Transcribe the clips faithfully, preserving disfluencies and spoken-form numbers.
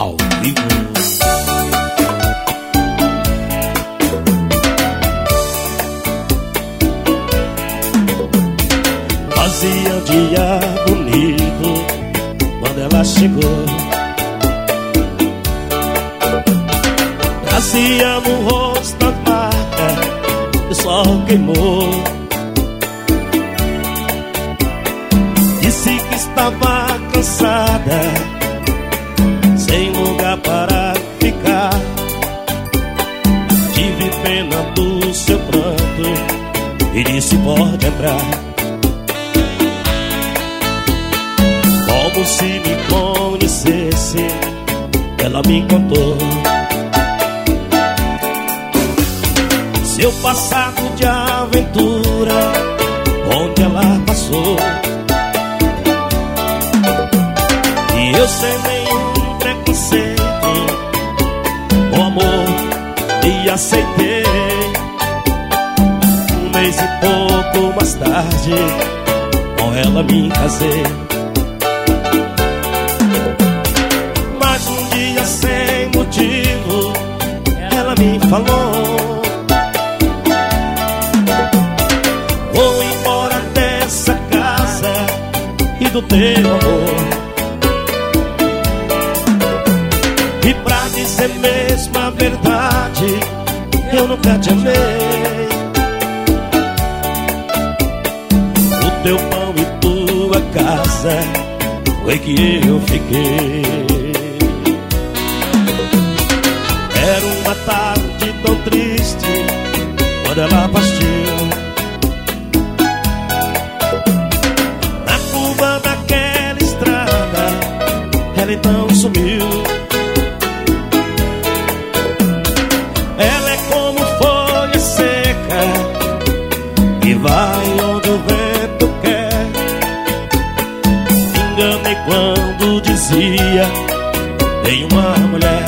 ao vivo. Fazia um dia bonito quando ela chegou. Trazia no rosto as marcas que o sol queimou. Disse que estava cansada, sem lugar para ficar. Tive pena do seu pranto e disse: pode entrar. Como se me conhecesse, ela me contou seu passado de aventura, onde ela passou. E eu sem nenhum preconceito, o amor e aceitei. Um mês e pouco mais tarde, com ela me casei. Mas um dia sem motivo, ela me falou: vou embora dessa casa e do teu amor. E pra dizer mesmo a verdade, eu nunca te amei. O teu pão e tua casa foi que eu fiquei. Era uma tarde tão triste quando ela partiu. Na curva daquela estrada, ela então sumiu. Ela é como folha seca que vai onde o vento quer. Me enganei quando dizia: tem uma mulher.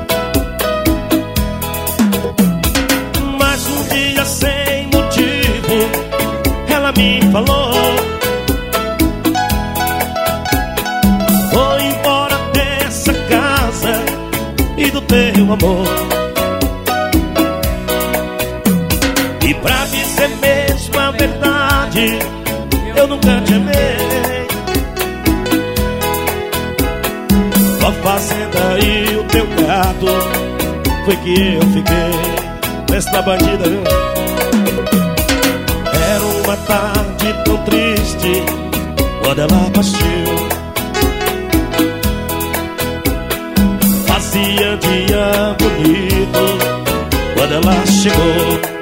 Mas um dia sem motivo, ela me falou: vou embora dessa casa e do teu amor. E pra dizer mesmo a verdade, eu nunca te amei. Tua fazenda e o teu gado foi que eu fiquei. Pensa na bandida, viu? Era uma tarde tão triste quando ela partiu. Fazia dia bonito quando ela chegou.